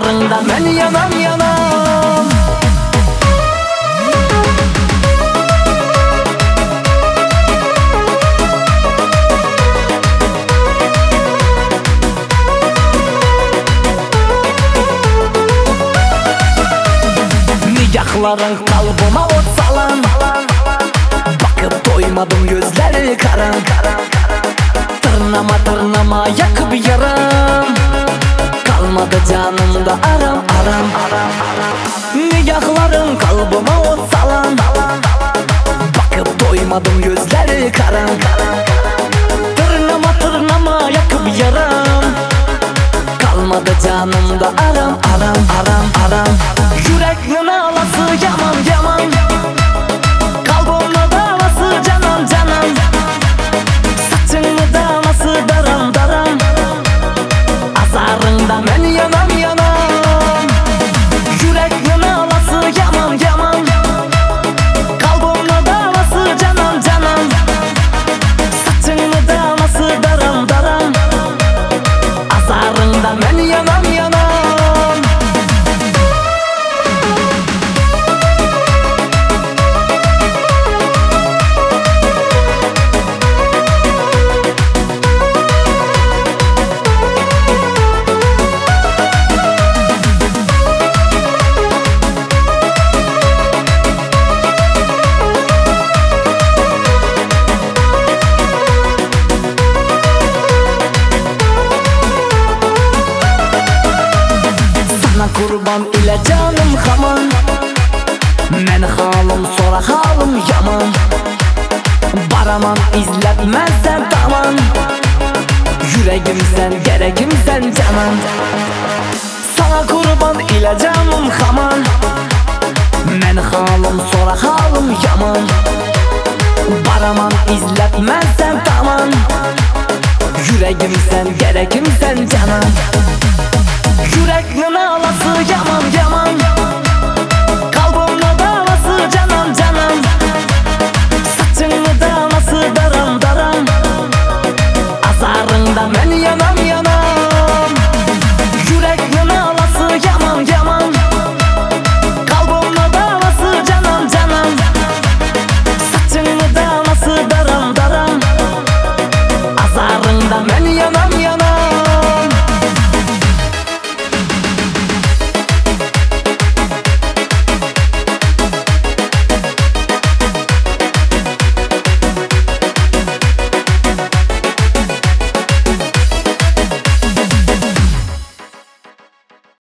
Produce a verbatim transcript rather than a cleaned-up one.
azarında ben yanam yanam. Nigahların kalbıma ot salan, bakıp doymadım gözleri karan. Tırnama tırnama yakıp yaram, kalmadı canımda aram aram. Nigahların kalbıma ot salan, bakıp doymadım gözleri karan. Tırnama tırnama yakıp yaram, kalmadı canımda aram aram aram aram. Yüreğin ağlası yaman yaman, kalbimle davası canan canan. Saçını davası daram daram, azarında ben yanam yanam. Yüreğin ağlası yaman yaman, kalbimle davası canan canan. Saçını davası daram daram, azarında ben yanam yanam. Kurban ile canım haman, men halım sonra halım yaman. Baraman izletmezsen daman, yüreğim sen gerekim sen canan. Sana kurban ile canım haman, men halım sonra halım yaman. Baraman izletmezsen daman, yüreğim sen gerekim sen canan. Yüreğin ağlası yaman.